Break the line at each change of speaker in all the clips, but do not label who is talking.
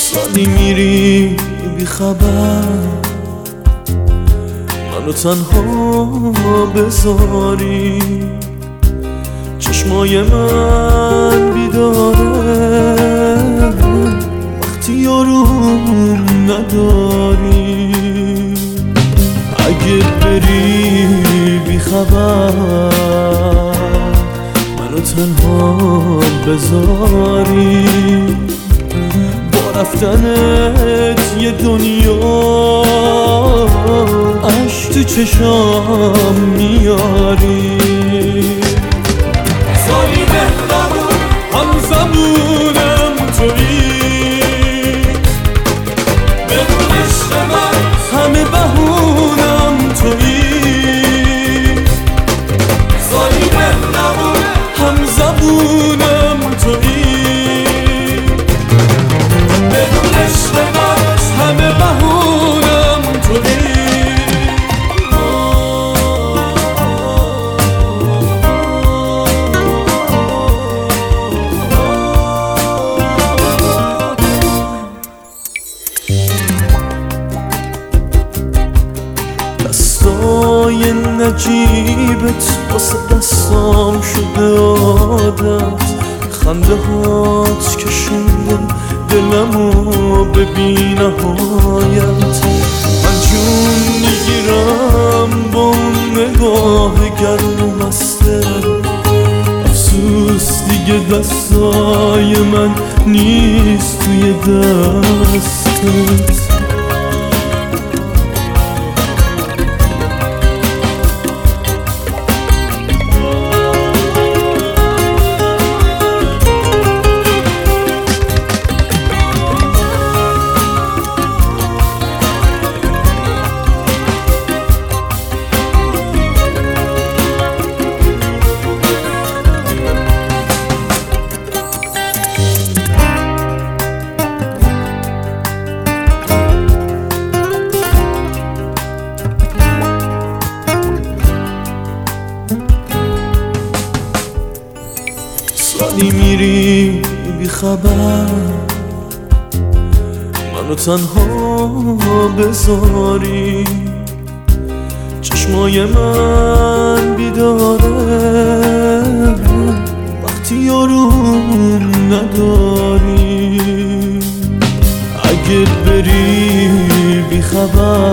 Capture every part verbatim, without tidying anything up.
سالی میری بی خبر، منو تنها بذاری. چشمای من بیداره وقتی یاروم نداری. اگه بری بی خبر، منو تنها بذاری. با رفتنت یه دنیا عشق تو چشام میاری. سالی مهربون هم زبونم تویی، بدون عشق من همه بهونم تویی. سالی مهربون هم زبونم تویی، بدون عشق من همه بهونم تویی. دستای نجیبت واسه دستام شده عادت. خنده هات کشوندن دلمو به بی نهایت. من جون میگیرم با اون نگاه گرم و مستت. افسوس دیگه دستای من نیست توی دستت. سالی میری بی خبر، منو تنها بذاری. چشمای من بیداره وقتی یاروم نداری. اگه بری بی خبر،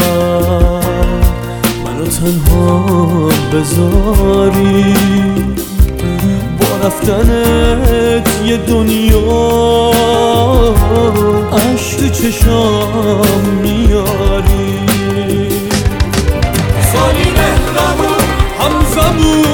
منو تنها بذاری. رفتنت یه دنیا عشق تو چشام میاری. سالی مهربون هم زبون